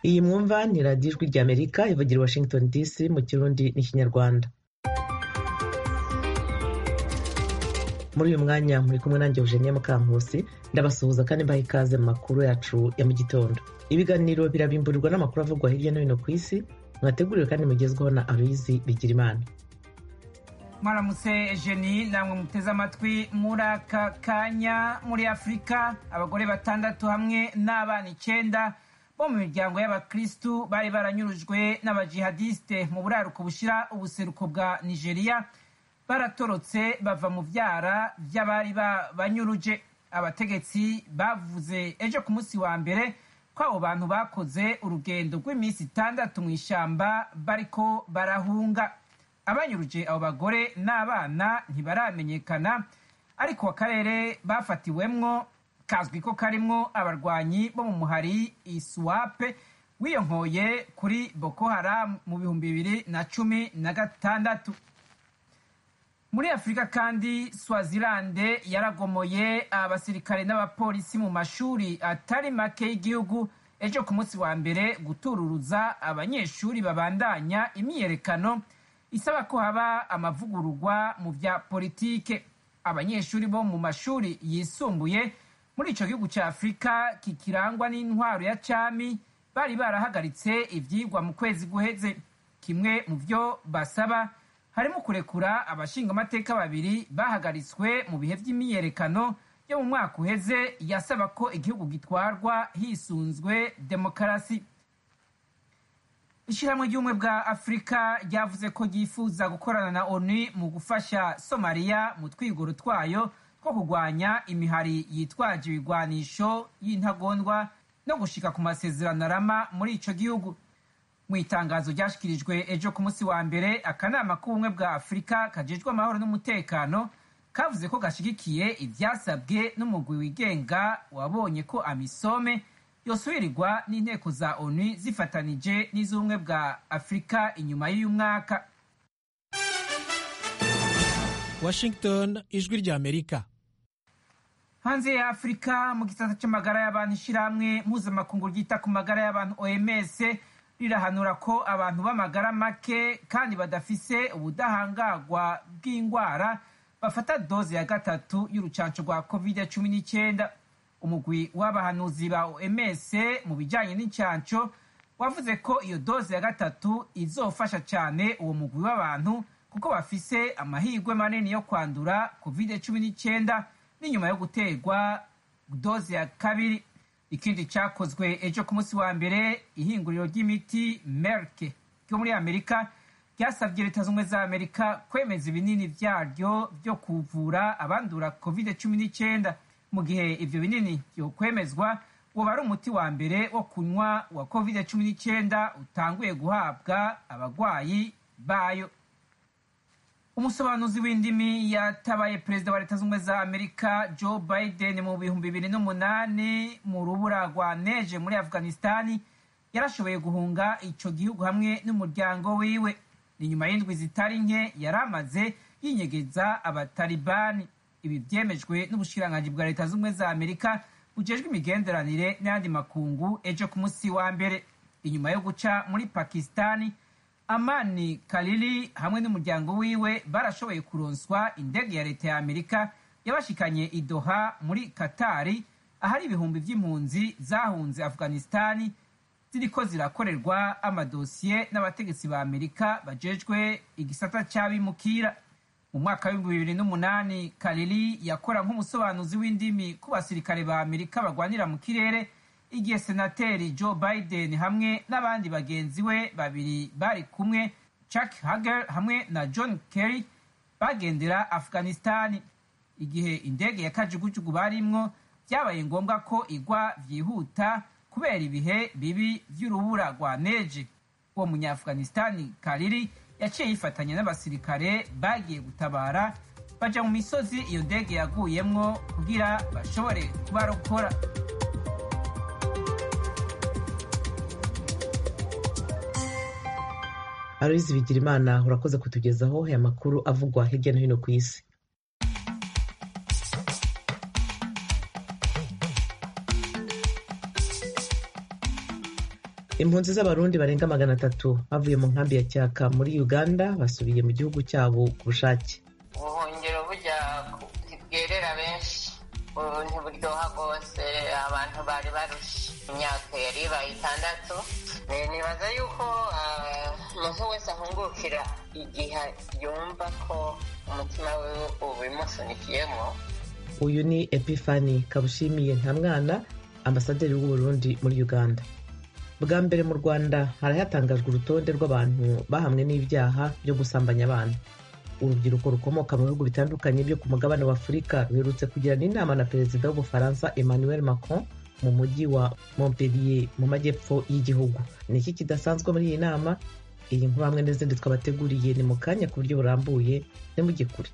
Iyi mwumva ni radiyo ijwi ry'Amerika ivugira i Washington DC mu Kirundi n'Ikinyarwanda. Muri uyu mwanya muri kumwe nanjye Eugenie Mukankusi, ndabasuhuza kandi mbaha ikaze mu makuru yacu ya mu gitondo. Ibiganiro birabimburirwa n'amakuru avugwa hirya no hino ku isi, mwateguriwe kandi mugezweho na Aloyizi Bigirimana. Mwaramutse Eugenie, namwe muteze amatwi. Muri aka kanya muri Afurika, abagore 6 hamwe n'abana 9 bo mu miryango y'abakristu bari baranyurujwe n'abajihadiste mu buraruko bushira ubuseruko bwa Nigeria baratorotse bava mu vyara vy'abari banyuruje. Abategetsi bavuze ejo ku munsi wa mbere ko abo bantu bakoze urugendo rw'iminsi 6 mu ishamba bariko barahunga. Abanyuruje abo bagore n'abana ntibaramenyekana, ariko akarere bafatiwemwo kazwi ko karimwo abarwanyi bo mu muhari Iswape wiyonkoye kuri Boko Haram mu 2016. Muri Afurika kandi, Swaziland yaragomoye abasirikare n'abapolisi mu mashuri atari make y'igihugu ejo ku munsi wa mbere gutururuza abanyeshuri babandanya imyiyerekano isaba ko haba amavugururwa mu vya politike. Abanyeshuri bo mu mashuri yisumbuye muri ico gihugu ca Afurika kikirangwa n'intwaro ya cami bari barahagaritse ivyigwa mu kwezi guheze. Kimwe mu vyo basaba harimo kurekura abashingamateka 2 bahagaritswe mu bihe vy'imyiyerekano yo mu mwaka uheze yasaba ko igihugu gitwarwa hisunzwe demokarasi. Ishirahamwe ry'ubumwe bwa Afurika ryavuze ko ryifuza gukorana na ONU mu gufasha Somalia mu twigoro twayo two kurwanya imihari yitwaje ibigwanisho y'intagondwa no gushika ku masezerano arama muri ico gihugu. Mu itangazo ryashikirijwe ejo ku munsi wa mbere, akanama k'ubumwe bwa Afurika kajejwe amahoro n'umutekano kavuze ko gashigikiye ivyasabwe n'umugwi wigenga wabonye ko Amisome yosubirirwa n'inteko za ONU zifatanije n'iz'ubumwe bwa Afurika inyuma y'uyu mwaka. Washington, ijwi ry'Amerika. Hanze ya Afurika, mu gisata c'amagara y'abantu, ishirahamwe mpuzamakungu ryita ku magara y'abantu OMS rirahanura ko abantu b'amagara make kandi badafise ubudahangarwa bw'ingwara bafata doze ya 3 y'urucanco rwa COVID-19. Umugwi w'abahanuzi ba OMS mu bijanye n'incanco wavuze ko iyo doze ya 3 izofasha cyane uwo mugwi w'abantu kuko bafise amahirwe manini yo kwandura COVID-19 n'inyuma yo guterwa doze ya 2. Ikindi cyakozwe ejo ku munsi wa mbere, ihinguriro ry'imiti Merck ryo muri Amerika ryasabye Leta z'Ubumwe za Amerika kwemeza ibinini vyaryo byo kuvura abandura COVID-19. Mu gihe ivyo binini byo kwemezwa, woba ari umuti wa mbere wo kunywa wa COVID-19 utanguye guhabwa abagwayi bayo. Umusobanuzi w'indimi yatabaye perezida wa Leta z'Ubumwe za Amerika Joe Biden mu 2008 mu rubura rwa neje muri Afghanistan yarashoboye guhunga ico gihugu hamwe n'umuryango wiwe. Ni nyuma y'indwi zitari nke yaramaze yinyegeza abatalibani. Ibi vyemejwe n'ubushikiranganji bwa Leta z'Ubumwe za Amerika bujejwe imigenderanire n'ayandi makungu ejo ku munsi wa mbere. Inyuma yo guca muri Pakistani, Amani Khalili hamwe n'umuryango wiwe barashoboye kuronswa indege ya Leta ya Amerika yabashikanye i Doha muri Katari, ahari ibihumbi vy'impunzi zahunze Afghanistani ziriko zirakorerwa amadosiye n'abategetsi ba Amerika bajejwe igisata c'abimukira. Mu mwaka wa 2008, Khalili yakora nk'umusobanuzi w'indimi ku basirikare ba Amerika bagwanira mu kirere, igihe senateri Joe Biden hamwe n'abandi bagenzi we 2 bari kumwe, Chuck Hagel hamwe na John Kerry, bagendera Afghanistani. Igihe indege ya kajugujugu barimwo byabaye ngombwa ko igwa vyihuta kubera ibihe bibi vy'urubura rwa neje. Uwo munya-Afghanistani Khalili yaciye yifatanya n'abasirikare bagiye gutabara baja mu misozi iyo ndege yaguyemwo kugira bashobore kubarokora. Aloyizi Bigirimana, urakoze kutugezaho aya makuru avugwa hirya no hino ku isi. Impunzi z'abarundi barenga 300 bavuye mu nkambi ya Cyaka muri Uganda basubiye mu gihugu cyabo ku bushake. Ubuhungiro bujya bwerera benshi, ntiburyoha rwose, abantu bari barushe, imyaka yari ibaye 6. Nibaza yuko umuntu wese ahungukira igihe yumva ko umutima we ubimusunikiyemo. Uyu ni Epifani Kabushimiye Ntamwana, ambasaderi w'u Burundi muri Uganda. Bwa mbere mu Rwanda harahatangajwe urutonde rw'abantu bahamwe n'ibyaha byo gusambanya abana. Urubyiruko rukomoka mu bihugu bitandukanye byo ku mugabane wa Afurika ruherutse kugirana inama na perezida w'Ubufaransa Emmanuel Macron mu mujyi wa Montpellier mu majyepfo y'igihugu. Ni iki kidasanzwe muri iyi nama? Iyi nkuru hamwe n'izindi twabateguriye ni mu kanya ku buryo burambuye, nimujye kure.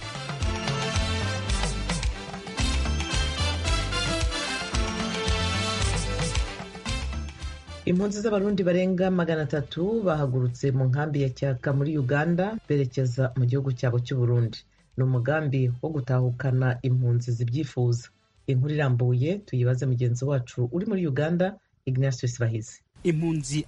Impunzi z'abarundi barenga 300 bahagurutse mu nkambi ya Cyaka muri Uganda berekeza mu gihugu cyabo cy'u Burundi. Ni umugambi wo gutahukana impunzi zibyifuza. Inkuru irambuye tuyibaze mugenzi wacu uri muri Uganda, Ignatius Bahizi. Impunzi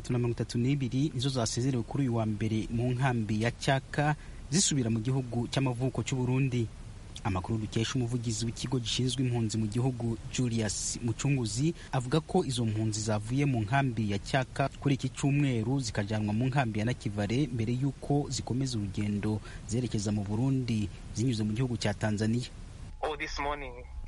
332 nizo zasezerewe kuri uyu wa mbere mu nkambi ya Cyaka zisubira mu gihugu cy'amavuko cy'u Burundi. Amakuru dukesha umuvugizi w'ikigo gishinzwe impunzi mu gihugu Julius Mucunguzi avuga ko izo mpunzi zavuye mu nkambi ya Cyaka kuri iki cyumweru zikajyanwa mu nkambi ya Nakivale mbere y'uko zikomeza urugendo zerekeza mu Burundi zinyuze mu gihugu cya Tanzania. This morning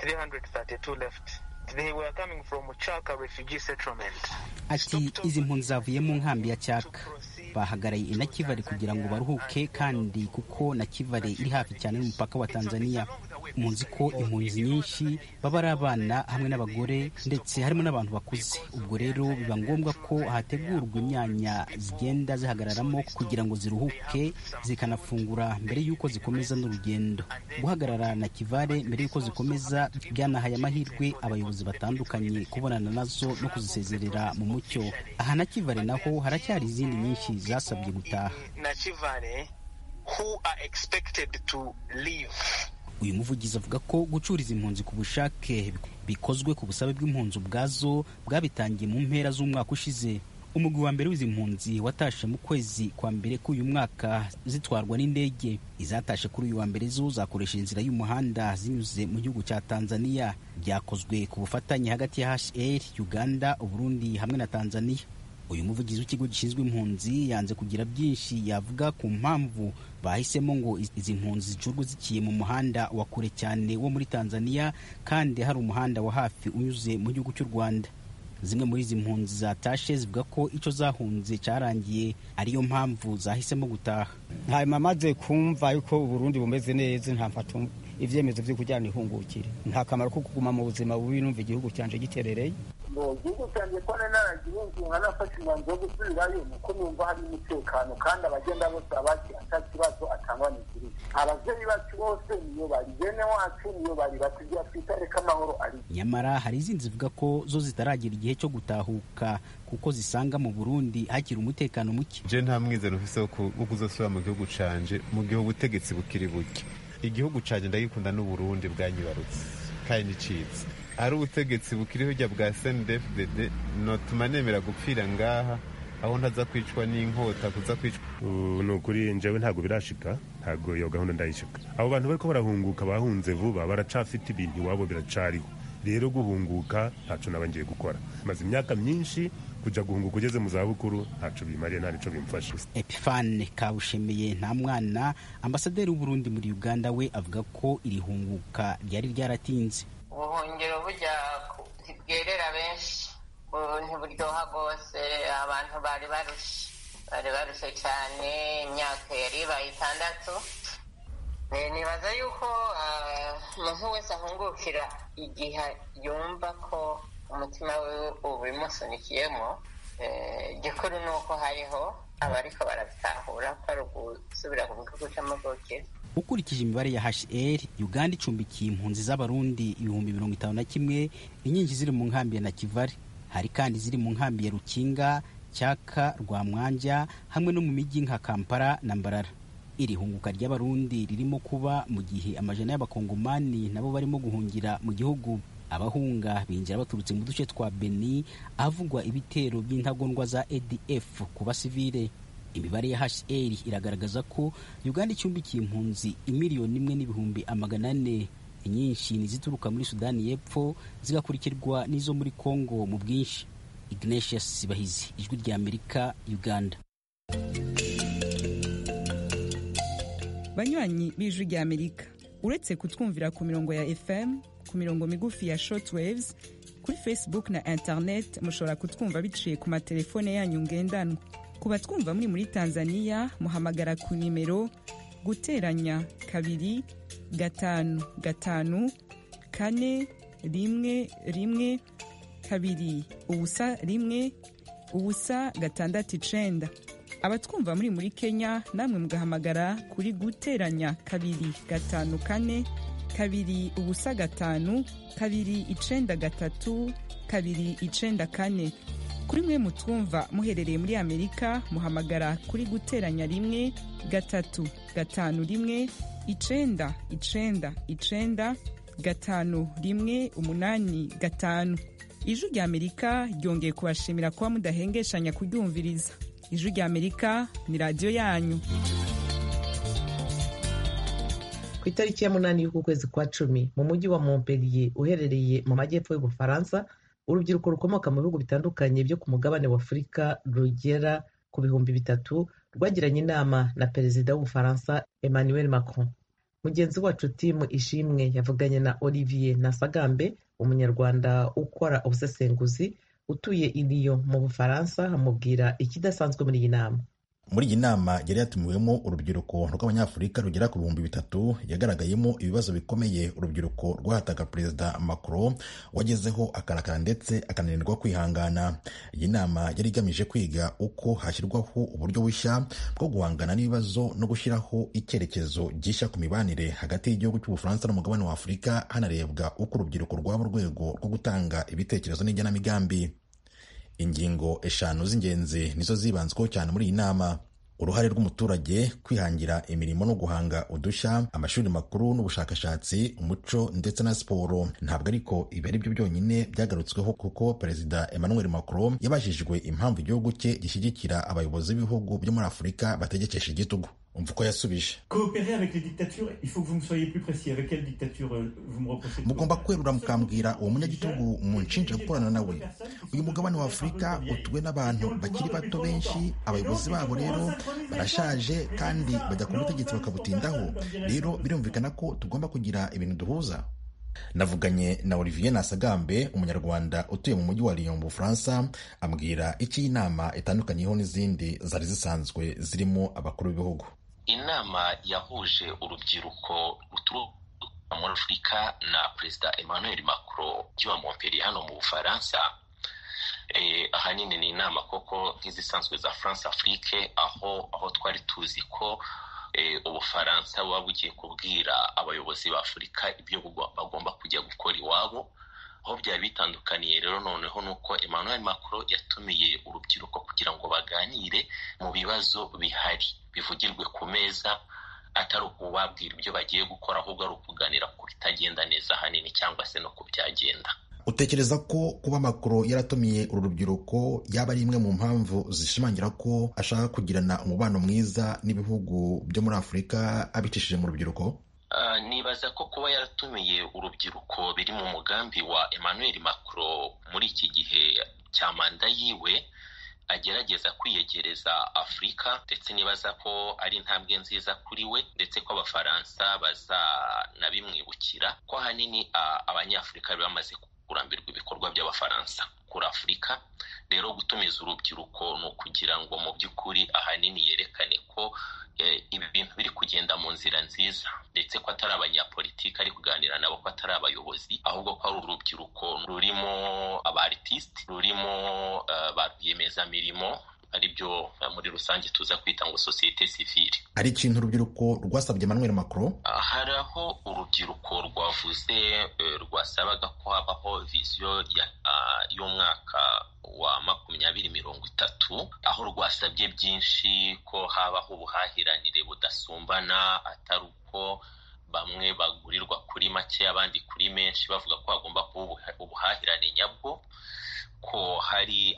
332 left. They were coming from Chaka refugee settlement. Ati izi mpunzi zavuye mu nkambi ya Cyaka bahagaraye i Nakivale kugira ngo baruhuke, kandi kuko Nakivale iri hafi cyane n'umupaka wa Tanzania. Munzi ko impunzi nyinshi baba ari abana hamwe n'abagore ndetse harimo n'abantu bakuze. Ubwo rero biba ngombwa ko hategurwa imyanya zigenda zihagararamo kugira ngo ziruhuke zikanafungura mbere y'uko zikomeza n'urugendo. Guhagarara Nakivale mbere y'uko zikomeza byanahaye amahirwe abayobozi batandukanye kubonana nazo no kuzisezerera mu mucyo. Aha Nakivale naho haracyari izindi nyinshi zasabye gutaha. Nakivale who are expected to leave. Uyu muvugizi avuga ko gucuriza impunzi ku bushake bikozwe ku busabe bw'impunzi ubwazo bwabitangiye mu mpera z'umwaka ushize. Umugwi wa mbere w'izi mpunzi watashe mu kwezi kwa mbere k'uyu mwaka zitwarwa n'indege. Izatashe kuri uyu wa mbere zo zakoresha inzira y'umuhanda zinyuze mu gihugu cya Tanzania. Byakozwe ku bufatanye hagati ya HCR, Uganda, Uburundi hamwe na Tanzania. Uyu muvugizi w'ikigo gishinzwe impunzi yanze kugira byinshi yavuga ku mpamvu bahisemo ngo izi mpunzi zicurwe zikiye mu muhanda wa kure cyane wo muri Tanzania kandi hari umuhanda wa hafi unyuze mu gihugu cy'u Rwanda. Zimwe muri izi mpunzi zatashe zivuga ko icyo zahunze cyarangiye ariyo mpamvu zahisemo gutaha. Hanyuma maze kumva yuko Uburundi bumeze neza nta mfata ivyemezo byo kujyana ihungukire. Nta kamaro ko kuguma mu buzima bubi numva igihugu cyanje giterereye. Igihugu cyanjye ko naragiye nkanafashe umwanzuro wo gusubirayo nuko numva hari umutekano kandi abagenda bose abaki atakibazo atangwa n'ikiri. Abavyeyi bacu bose niyo bari bene wacu niyo bari batujya twitareka amahoro ari. Nyamara hari izindi zivuga ko zo zitaragira igihe cyo gutahuka kuko zisanga mu Burundi hakiri umutekano muke. Je nta mwizero ufise wo kuzosubira mu gihugu canje mu gihe ubutegetsi bukiri buke. Igihugu canje ndagikunda n'Uburundi bwanyibarutse kandi nicitse. Ari ubutegetsi bukiriho rya bwa CNDD-FDD notuma nemera gupfira ngaha aho ntaza kwicwa n'inkota kuza kwicwa. Nukuri njewe ntago birashika, ntago iyo gahunda ndayishika. Abo bantu bariko barahunguka bahunze vuba baracafite ibintu iwabo biracariho. Rero guhunguka ntaco nabangiye gukora. Maze imyaka myinshi kuja guhunguka ugeze mu zabukuru ntaco bimariye nta nico bimfasha. Epifane Kabushimiye Ntamwana, ambasaderi w'u Burundi muri Uganda, we avuga ko iri hunguka ryari ryaratinze. Ubuhungiro bujya bwerera benshi, ntiburyoha rwose, abantu bari barushe cyane, imyaka yari ibaye 6. Nibaza yuko umuntu wese ahungukira igihe yumva ko umutima we ubimusunikiyemo. Gikuru ni uko hariho abariko barabitahura ko ari ugusubira ku gihugu cy'amavukiro. Ukurikije imibare ya HCR, Uganda icumbikiye impunzi z'abarundi 51,000, inyinshi ziri mu nkambi ya Nakivale. Hari kandi ziri mu nkambi ya Rukinga, Cyaka, Rwamwanja hamwe no mu mijyi nka Kampala na Mbarara. Iri hunguka ry'abarundi ririmo kuba mu gihe amajana y'abakongomani nabo barimo guhungira mu gihugu. abahunga binjira baturutse mu duce twa Beni ahavugwa ibitero by'intagondwa za ADF ku basivile. Imibare ya HCR iragaragaza ko Uganda icumbikiye impunzi 1,400,000. Inyinshi ni zituruka muri Sudani y'Epfo zigakurikirwa n'izo muri Kongo mu bwinshi. Ignatius Sibahizi, Ijwi rya Amerika, Uganda. Banywanyi b'Ijwi rya Amerika, uretse kutwumvira ku mirongo ya FM, ku mirongo migufi ya shortwaves, kuri Facebook na internet mushobora kutwumva biciye ku matelefone yanyu ngendanwa. Ku batwumva muri Tanzania muhamagara ku nimero guteranya 255 abatwumva muri Kenya namwe mugahamagara kuri guteranya 255 kuri mwe mutwumva muherereye muri Amerika muhamagara kuri guteranya 1-339-9-9-5-1-8-5. Ijwi rya Amerika ryongeye kubashimira kuba mudahengeshanya kuryumviriza. Ijwi rya Amerika ni radio yanyu. Ku itariki ya 8 y'uku kwezi kwa 10 mu mujyi wa Montpellier uherereye mu majyepfo y'Ubufaransa, urubyiruko rukomoka mu bihugu bitandukanye byo ku mugabane wa Afurika rugera ku 300 rwagiranye inama na perezida w'Ubufaransa Emmanuel Macron. Mugenzi wacu Timu Ishimwe yavuganye na Olivier Nasagambe, umunyarwanda ukora ubusesenguzi utuye i Lyon mu Bufaransa, amubwira ikidasanzwe muri iyi nama. Muri iyi nama yari yatumiwemo urubyiruko rw'abanyafurika rugera ku 300 yagaragayemo ibibazo bikomeye urubyiruko rwahataga perezida Macron wagezeho akarakara ndetse akananirwa kwihangana. Iyi nama yari igamije kwiga uko hashyirwaho uburyo bushya bwo guhangana n'ibibazo no gushyiraho icyerekezo gishya ku mibanire hagati y'igihugu cy'Ubufaransa n'umugabane wa Afurika, hanarebwa uko urubyiruko rwaba urwego rwo gutanga ibitekerezo n'igenamigambi. Ingingo 5 z'ingenzi nizo zibanzweho cyane muri iyi nama: uruhare rw'umuturage, kwihangira imirimo no guhanga udushya, amashuri makuru n'ubushakashatsi, umuco ndetse na siporo. Ntabwo ariko ibi ari byo byonyine byagarutsweho, kuko perezida Emmanuel Macron yabajijwe impamvu igihugu cye gishyigikira abayobozi b'ibihugu byo muri Afurika bategekesha igitugu. Umva uko yasubije: mugomba kwerura mukambwira uwo munyagitugu munshinja gukorana nawe. Uyu mugabane wa Afurika utuwe n'abantu bakiri bato benshi, abayobozi babo rero barashaje kandi bajya ku butegetsi bakabutindaho. Rero birumvikana ko tugomba kugira ibintu duhuza. Navuganye na Olivier Nasagambe, umunyarwanda utuye mu mujyi wa Lyon mu Bufaransa, ambwira iki inama itandukanyeho n'izindi zari zisanzwe zirimo abakuru b'ibihugu. Inama yahuje urubyiruko ruturuka muri Afurika na perezida Emmanuel Macron wa Montpellier hano mu Bufaransa. Ahanini ni inama koko nk'izisanzwe za France Afrique, aho twari tuzi ko Ubufaransa buba bugiye kubwira abayobozi ba Afurika ibyo bagomba kujya gukora iwabo. Aho byari bitandukaniye rero noneho nuko Emmanuel Macron yatumiye urubyiruko kugira ngo baganire mu bibazo bihari, bivugirwe ku meza, atari ukubabwira ibyo bagiye gukora, ahubwo ari ukuganira ku bitagenda neza hanini cyangwa se no kubyagenda. Utekereza ko kuba Macron yaratumiye uru rubyiruko yaba ari imwe mu mpamvu zishimangira ko ashaka kugirana umubano mwiza n'ibihugu byo muri Afurika abicishije mu rubyiruko? Nibaza ko kuba yaratumiye urubyiruko biri mu mugambi wa Emmanuel Macron muri iki gihe cya manda yiwe, agerageza kwiyegereza Afurika, ndetse nibaza ko ari intambwe nziza kuri we, ndetse ko abafaransa bazanabimwibukira ko ahanini abanyafurika bamaze kurambirwa ibikorwa by'abafaransa kuri Afurika. Rero gutumiza urubyiruko ni ukugira ngo mu by'ukuri ahanini yerekane ko ibi bintu biri kugenda mu nzira nziza, ndetse ko atari abanyapolitiki ari kuganira nabo, ko atari abayobozi, ahubwo ko ari urubyiruko rurimo aba-artiste, rurimo ba rwiyemezamirimo, ari byo muri rusange tuza kwita ngo societe civile. Ari ikintu urubyiruko rwasabye Emmanuel Macron? Hari aho urubyiruko rwavuze rwasabaga ko habaho vision y'umwaka wa 2030, aho rwasabye byinshi, ko habaho ubuhahiranire budasumbana, atari uko bamwe bagurirwa kuri make abandi kuri menshi, bavuga ko hagomba kuba ubuhahirane nyabwo, ko hari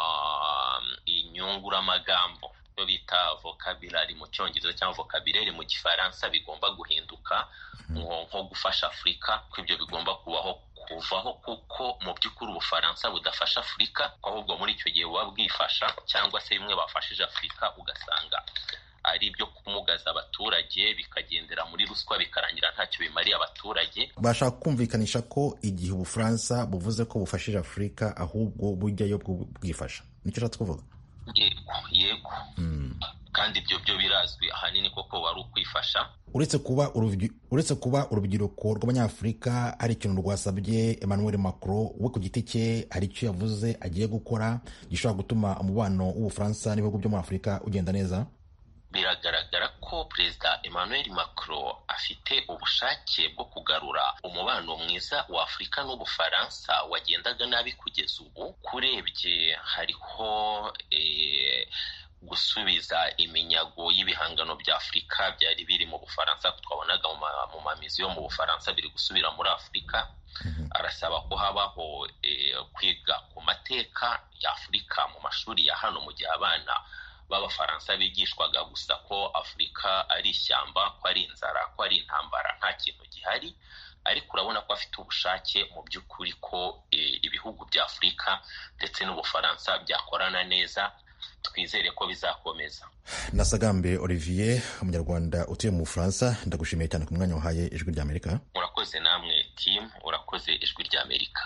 inyunguramagambo yo bita vocabulary mu cyongereza cyangwa vocabulaire mu gifaransa bigomba guhinduka nko gufasha Afurika, ko ibyo bigomba kuvaho kuko mu by'ukuri Ubufaransa budafasha Afurika, ahubwo muri icyo gihe buba bwifasha, cyangwa se bimwe bafashije Afurika ugasanga ari ibyo kumugaza abaturage bikagendera muri ruswa bikarangira ntacyo bimariye abaturage. Bashaka kumvikanisha ko igihe Ubufaransa buvuze ko bufashije Afurika ahubwo bujyayo bwifasha, nicyo ushatse kuvuga? Yego. Kandi ibyo byo birazwi ahanini koko wari ukwifasha. Uretse kuba urubyiruko rw'Abanyafurika hari ikintu rwasabye Emmanuel Macron we ku giti cye, hari icyo yavuze agiye gukora gishobora gutuma umubano w'Ubufaransa n'ibihugu byo muri Afurika ugenda neza? Biragaragara ko Perezida Emmanuel Macron afite ubushake bwo kugarura umubano mwiza wa Afurika n'Ubufaransa wagendaga nabi kugeza ubu. Kurebye hariho gusubiza iminyago y'ibihangano bya Afurika byari biri mu Bufaransa, twabonaga mu mamizi yo mu Bufaransa biri gusubira muri Afurika. Arasaba ko habaho kwiga ku mateka ya Afurika mu mashuri ya hano, mu gihe abana b'Abafaransa bigishwaga gusa ko Afurika ari ishyamba, ko ari inzara, ko ari intambara, nta kintu gihari. Ariko urabona ko afite ubushake mu by'ukuri ko ibihugu bya Afurika ndetse n'Ubufaransa byakorana neza. Twizere ko bizakomeza. Nasagambe Olivier, umunyarwanda utuye mu Bufaransa, ndagushimiye cyane ku mwanya wahaye Ijwi ry'Amerika. Urakoze namwe team, urakoze Ijwi ry'Amerika.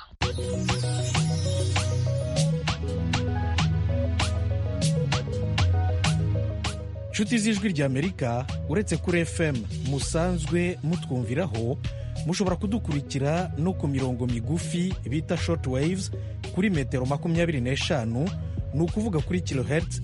Nshuti z'Ijwi ry'Amerika, uretse kuri FM musanzwe mutwumviraho, mushobora kudukurikira no ku mirongo migufi bita short waves kuri metero 25, ni ukuvuga kuri kilohertz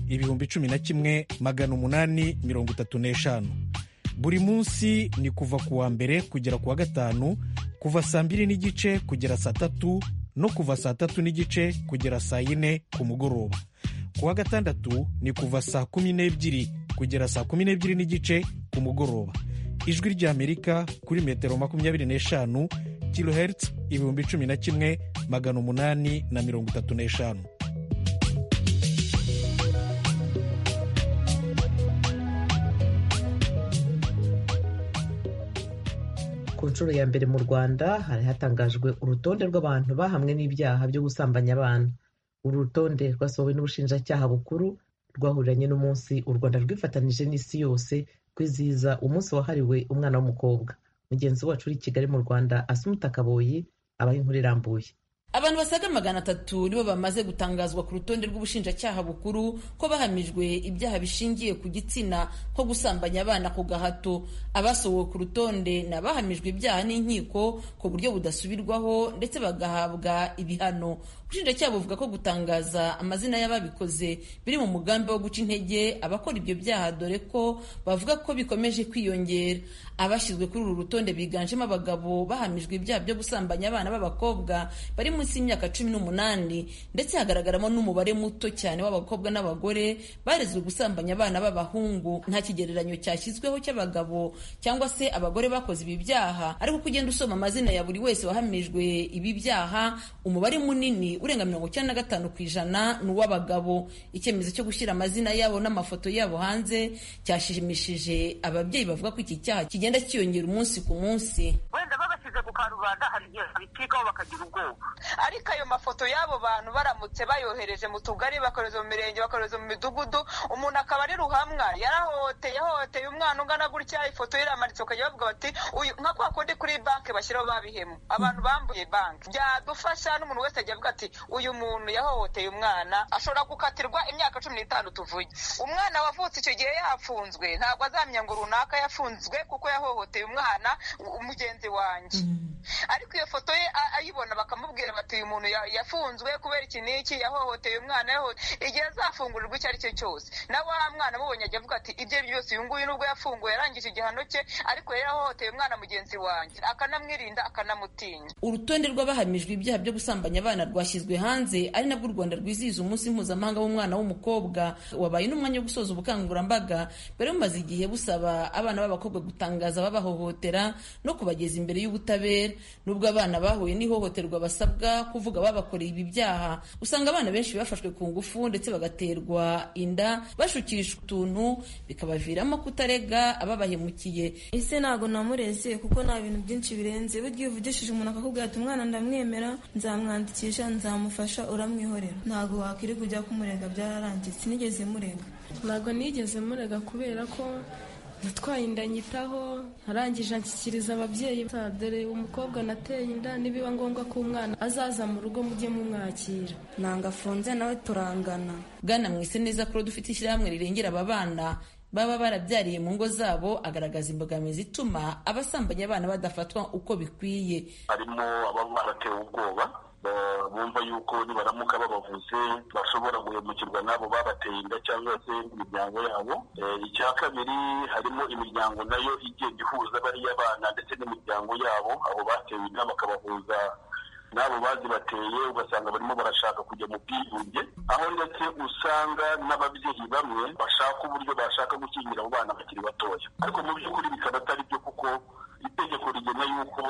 11,835. Buri munsi ni kuva ku wa mbere kugera ku wa gatanu, kuva saa 2:30 kugera saa 3 no kuva saa 3:30 kugera saa 4 ku mugoroba. Ku wa gatandatu ni kuva saa 12 kugera saa 12:30 ku mugoroba. Ijwi ry'Amerika kuri metero 25 kilohertz 11,835. Ku nshuro ya mbere mu Rwanda hari hatangajwe urutonde rw'abantu bahamwe n'ibyaha byo gusambanya abana. Uru rutonde rwasohowe n'Ubushinjacyaha Bukuru rwahuriranye n'umunsi u Rwanda rwifatanije n'isi yose kwizihiza umunsi wahariwe umwana w'umukobwa. Mugenzi wacu uri i Kigali mu Rwanda Asumuta Kaboyi abaha inkuru irambuye. Abantu basaga 300 nibo bamaze gutangazwa ku rutonde rw'Ubushinjacyaha Bukuru ko bahamijwe ibyaha bishingiye ku gitsina nko gusambanya abana ku gahato. Abasohowe ku rutonde n'abahamijwe ibyaha n'inkiko ku buryo budasubirwaho ndetse bagahabwa ibihano. Ubushinjacyaha buvuga ko gutangaza amazina y'ababikoze biri mu mugambi wo guca intege abakora ibyo byaha, dore ko bavuga ko bikomeje kwiyongera. Abashyizwe kuri uru rutonde biganjemo abagabo bahamijwe ibyaha byo gusambanya abana b'abakobwa bari munsi y'imyaka 18, ndetse hagaragaramo n'umubare muto cyane w'abakobwa n'abagore barezwe gusambanya abana b'abahungu. Nta kigereranyo cyashyizweho cy'abagabo cyangwa se abagore bakoze ibi byaha, ariko kugenda usoma amazina ya buri wese wahamijwe ibi byaha, umubare munini urenga 95% ni uw'abagabo. Icyemezo cyo gushyira amazina yabo n'amafoto yabo hanze cyashimishije ababyeyi bavuga ko iki cyaha kigenda kiyongera umunsi ku munsi. Wenda babashyize ku karubanda hari igihe babicikaho bakagira ubwoba, ariko ayo mafoto y'abo bantu baramutse bayohereje mu tugari, bakohereza mu mirenge, bakohereza mu midugudu, umuntu akaba ari ruhamwa yahohoteye umwana ungana gutya, ifoto ye iramanitse, ukajya bavuga bati uyu nka kwa kundi kuri banki bashyiraho babihemu abantu bambuye banki. Byadufasha n'umuntu wese ajya avuga ati uyu muntu yahohoteye umwana, ashobora gukatirwa imyaka 15 tuvuge. Umwana wavutse icyo gihe yafunzwe ntabwo azamenya ngo runaka yafunzwe kuko yahohoteye umwana mugenzi wanjye. ariko iyo foto ye ayibona bakamubwira bati uyu muntu yafunzwe kubera iki n'iki, yahohoteye umwana, igihe azafungurirwa icyo ari cyo cyose, nawe wa mwana amubonye ajya avuga ati ibyo byose uyu nguyu nubwo yafunguwe yarangije igihano cye, ariko yari yahohoteye umwana mugenzi wanjye, akanamwirinda akanamutinya. Urutonde rw'abahamijwe ibyaha byo gusambanya abana rwashyizwe hanze, ari nabwo u Rwanda rwizihiza umunsi mpuzamahanga w'umwana w'umukobwa, wabaye n'umwanya wo gusoza ubukangurambaga bwari bumaze igihe busaba abana b'abakobwa gutangaza ababahohotera no kubageza imbere y'ubutabera. Nubwo abana bahuye n'ihohoterwa basabwa kuvuga babakoreye ibi byaha, usanga abana benshi bafashwe ku ngufu ndetse bagaterwa inda bashukishwa utuntu bikabaviramo kutarega ababahemukiye. Ese ntago namureze kuko nta bintu byinshi birenze, burya uvugishije umuntu akakubwira ati umwana ndamwemera, nzamwandikisha, nzamufasha, uramwihorera. Ntago wakiri kujya kumurega, byararangiye. Sinigeze murega. Ntago nigeze murega kubera ko natwaye inda nyitaho, arangije anshyikiriza ababyeyi, dore umukobwa nateye inda, nibiba ngombwa ko umwana azaza mu rugo mujye mumwakira. Nanga afunze nawe turangana. Bwana Mwiseneza Claude ufite ishyirahamwe rirengera aba bana baba barabyariye mu ngo zabo, agaragaza imbogamizi ituma abasambanya abana badafatwa uko bikwiye. Harimo ababa baratewe ubwoba, bumva yuko nibaramuka babavuze bashobora guhemukirwa n'abo babateye inda cyangwa se imiryango yabo. Icya kabiri, harimo imiryango nayo igenda ihuza bariya bana ndetse n'imiryango yabo, abo batewe inda bakabahuza n'abo bazibateye, ugasanga barimo barashaka kujya mu bwiyunge, aho ndetse usanga n'ababyeyi bamwe bashaka uburyo bashaka gukingira abo bana bakiri batoya, ariko mu by'ukuri bikaba atari byo, kuko itegeko rigena yuko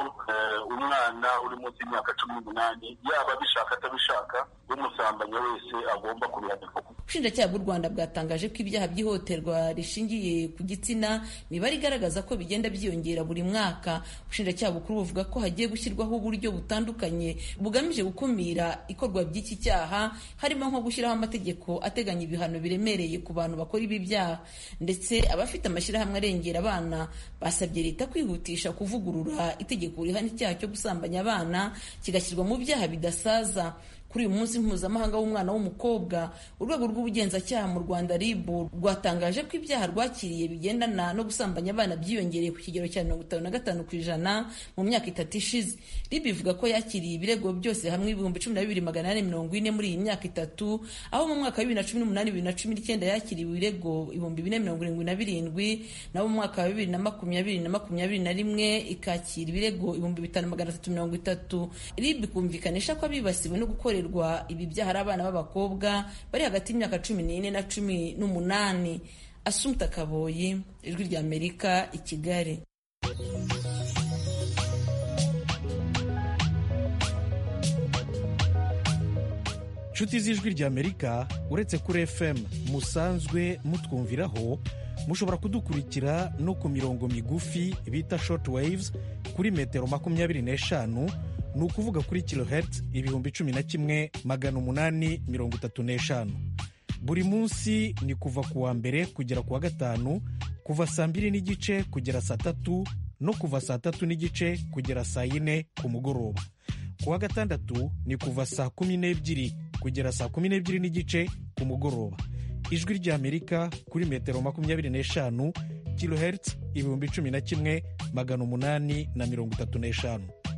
umwana uri munsi y'imyaka 18 yaba abishaka atabishaka, umusambanya wese agomba kubihanirwa. Ubushinjacyaha bw'u Rwanda bwatangaje ko ibyaha by'ihohoterwa rishingiye ku gitsina imibare igaragaza ko bigenda byiyongera buri mwaka. Ubushinjacyaha bukuru buvuga ko hagiye gushyirwaho uburyo butandukanye bugamije gukumira ikorwa by'iki cyaha, harimo nko gushyiraho amategeko ateganya ibihano biremereye ku bantu bakora ibi byaha. Ndetse abafite amashyirahamwe arengera abana basabye leta kwihutisha kuvugurura itegeko rihana icyaha cyo gusambanya abana kigashyirwa mu byaha bidasaza. Kuri uyu munsi mpuzamahanga w'umwana w'umukobwa, urwego rw'ubugenzacyaha mu Rwanda RIB rwatangaje ko ibyaha rwakiriye bigendana no gusambanya abana byiyongereye ku kigero cya 55% mu myaka 3 ishize. RIB ivuga ko yakiriye ibirego byose hamwe 12,840 muri iyi myaka 3, aho mu mwaka wa 2018-2019 yakiriye ibirego 4,077, naho mu mwaka wa 2020-2021 ikakira ibirego 5,330. RIB kumvikanisha ko abibasiwe no gukorerwa ibi byaha ari abana b'abakobwa bari hagati y'imyaka 14 na 18. Assumpta Kaboyi, Ijwi ry'Amerika, i Kigali. Nshuti z'Ijwi ry'Amerika, uretse kuri FM musanzwe mutwumviraho, mushobora kudukurikira no ku mirongo migufi bita short waves kuri metero 25, ni ukuvuga kuri kilohertz 11,835. Buri munsi ni kuva ku wa mbere kugera ku wa gatanu, kuva saa 2:30 kugera saa 3 no kuva saa 3:30 kugera saa 4 ku mugoroba. Ku wa gatandatu ni kuva saa 12 kugera saa 12:30 ku mugoroba. Ijwi ry'Amerika kuri metero 25 kilohertz 11,835.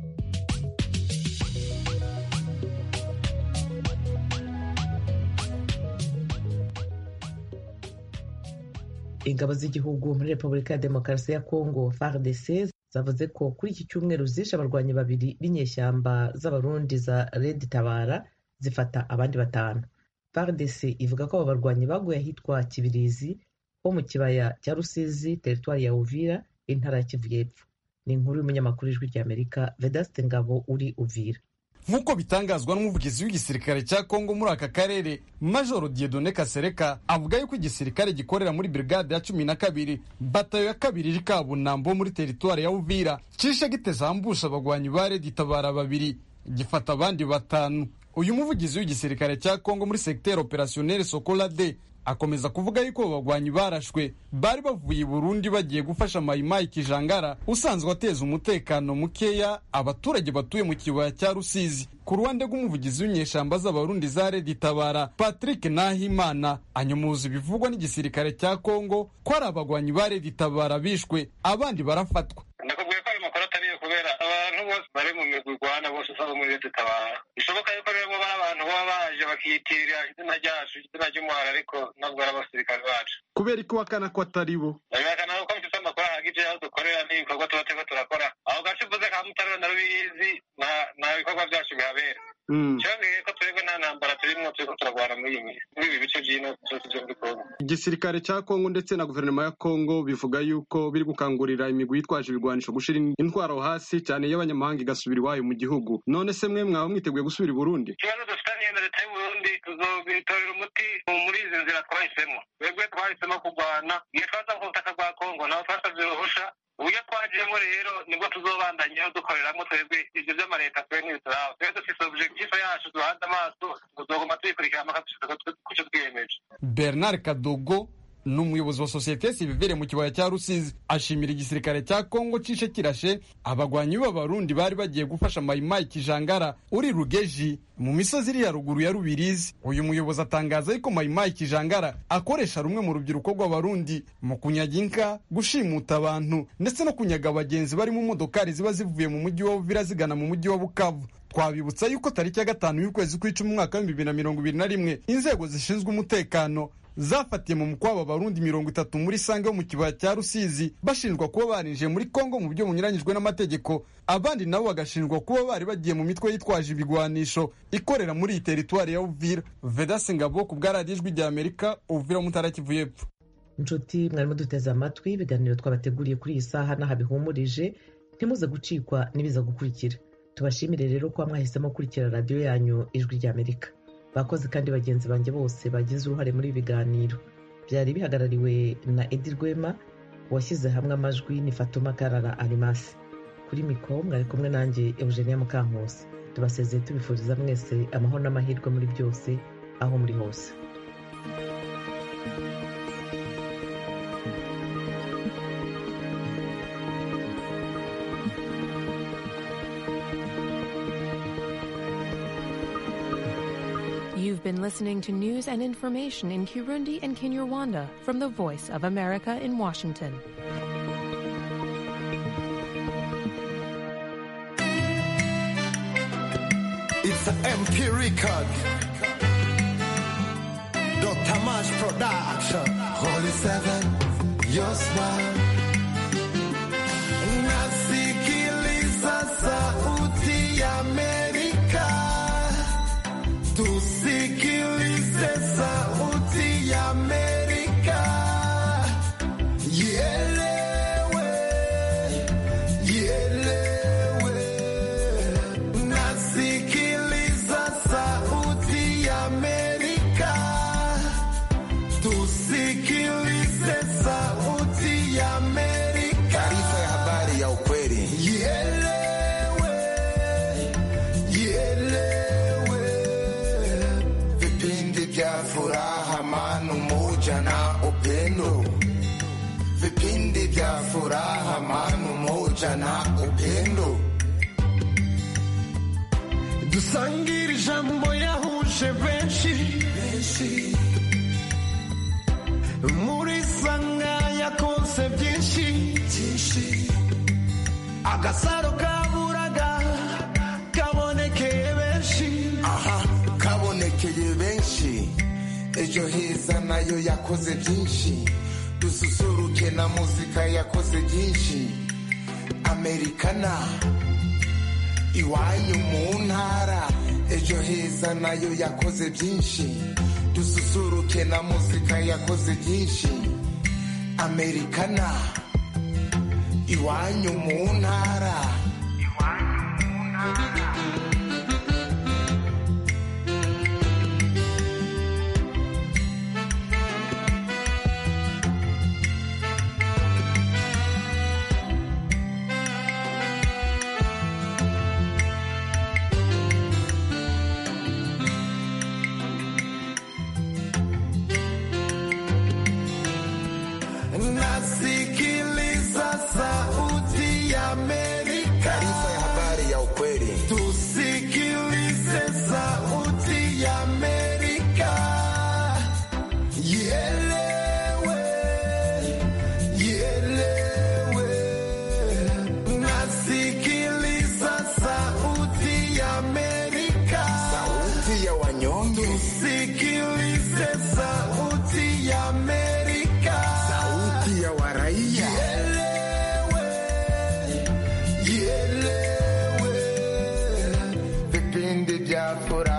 Ingabo z'igihugu muri Repubulika ya Demokarasi ya Kongo FARDC zavuze ko kuri iki cyumweru zishe abarwanyi babiri b'inyeshyamba z'abarundi za Red Tabara, zifata abandi 5. FARDC ivuga ko abo barwanyi baguye ahitwa Kibirizi ho mu kibaya cya Rusizi, teritwari ya Uvira, intara ya Kivu y'Epfo. Ni inkuru y'umunyamakuru w'Ijwi ry'Amerika Vedaste Ngabo uri Uvira. Nk'uko bitangazwa n'umuvugizi w'igisirikare cya Kongo muri aka karere, Major Dieudonné Kasereka, avuga yuko igisirikare gikorera muri brigade ya 12 batayo ya 2 Kabunambo muri teritwari ya Uvira cishe giteza ambusha abagwanyi ba Red Tabara 2 gifata abandi 5. Uyu muvugizi w'igisirikare cya Kongo muri secteur opérationnel Sokola D akomeza kuvuga yuko abagwanyi barashwe bari bavuye i Burundi bagiye gufasha Mayimayi Kijangara usanzwe ateza umutekano mukeya abaturage batuye mu kibaya cya Rusizi. Ku ruhande rw'umuvugizi w'inyeshamba z'abarundi za Red Tabara Patrick Nahimana anyomuza bivugwa n'igisirikare cya Kongo ko ari abagwanyi ba Red Tabara bishwe abandi barafatwa. Ndakubwiye ko ayo makuru atariyo kubera abantu bose bari mu migwi igwana bose usaba muri leta itabara. Bishoboka yuko rero bari abantu baba baje bakiyitirira izina ryacu, izina ry'umuhara, ariko ntabwo ari abasirikare bacu. Kubera ko wakana ko atari bo? Babihakana ko mfite amakuru ahagije aho dukorera n'ibikorwa tuba turiko turakora. Aho gace uvuze ka Mutarura na Rubizi nta bikorwa byacu bihabera. Cyongeye ko twebwe nta ntambara turimwo turiko turagwana muri ibi bice by'ino byose byo muri Kongo. Igisirikare cya Kongo ndetse na guverinoma ya Kongo bivuga yuko biri gukangurira imigwi yitwaje ibigwanisho gushira intwaro hasi cyane y'abanyamahanga igasubira iwayo mu gihugu. None se mwe mwaba mwiteguye gusubira i Burundi? Ikibazo dufitanye na leta y'u Burundi tuzobitorera umuti muri izi nzira twahisemo. Twebwe twahisemo kurwana iyo twaza ku butaka bwa Kongo naho twasabye uruhusha. Uburyo twagiyemo rero nibwo tuzobandanyeho dukoreramo twebwe ibyo by'amareta twe ntibituraho. Twebwe dufise objectif yacu duhanze amaso tuzoguma tuyikurikirana kuco twiyemeje. Bernard Kadogo ni umuyobozi wa sosiyete sivile mu kibaya cya Rusizi ashimira igisirikare cya Kongo cishe kirashe abagwanyi b'abarundi bari bagiye gufasha Mayimayi Kijangara uri Rugeji mu misozi iri ya ruguru ya Rubirizi. Uyu muyobozi atangaza yuko Mayimayi Kijangara akoresha rumwe mu rubyiruko rw'abarundi mu kunyaga inka, gushimuta abantu ndetse no kunyaga abagenzi bari mu modokari ziba zivuye mu mujyi wa Uvira zigana mu mujyi wa Bukavu. Twabibutsa yuko tariki ya 5 y'ukwezi kw'icumi mu mwaka wa 2021 inzego zishinzwe umutekano zafatiye mu mukwa w'abarundi 30 muri Sange mu kibaya cya Rusizi bashinjwa kuba barinjiye muri Kongo mu buryo bunyuranyijwe n'amategeko. Abandi nabo bagashinjwa kuba bari bagiye mu mitwe yitwaje ibigwanisho ikorera muri iyi teritwari ya Uvira. Vedaste Ngabo ku bw'Ijwi rya Amerika, Uvira mu Ntara Kivu y'Epfo. Inshuti mwarimo duteze amatwi ibiganiro twabateguriye kuri iyi saha n'aha bihumurije, ntimuze gucikwa n'ibiza gukurikira. Tubashimire rero ko mwahisemo kurikira radiyo yanyu Ijwi rya Amerika. Bakoze kandi bagenzi banjye bose bagize uruhare muri ibi biganiro. Byari bihagarariwe na Edi Rwema, washyize hamwe amajwi ni Fatuma Karara Arimasi. Kuri mikoro mwari kumwe nanjye Eugenia Mukankusi. Tubasezeye tubifuriza mwese amahoro n'amahirwe muri byose aho muri hose. You've been listening to news and information in Kirundi and Kinyarwanda from the Voice of America in Washington. It's an MP record. Dr. Mash Production. Holy Seven, your smile. Nasikiliza sauti ya Amerika. Tusikilize sauti ya Amerika. Ielewe, ielewe. Nasikiliza sauti ya Amerika. Tusikilize sauti ya Amerika. Taarifa ya habari ya ukweli. Ielewe, ielewe. Vipindi vya furaha, amani, umoja na upendo. Vipindi vya furaha, amani, umoja na upendo. Dusangire ijambo yahuje benshi. Muri sanga yakonse byinshi. Agasaro kaburaga kabonekeye benshi. Aha, kabonekeye benshi. Ejo heza nayo yakoze byinshi. Dususuruke na muzika yakoze byinshi. Amerikana iwanyu mu ntara. Ejo heza nayo yakoze byinshi. Dususuruke na muzika yakoze byinshi. Amerikana iwanyu mu ntara. Nasikiliza sauti ya Amerika. Taarifa ya habari ya ukweli. Tusikilize sauti ya Amerika. Ielewe, ielewe. Nasikiliza sauti vipindi vya furaha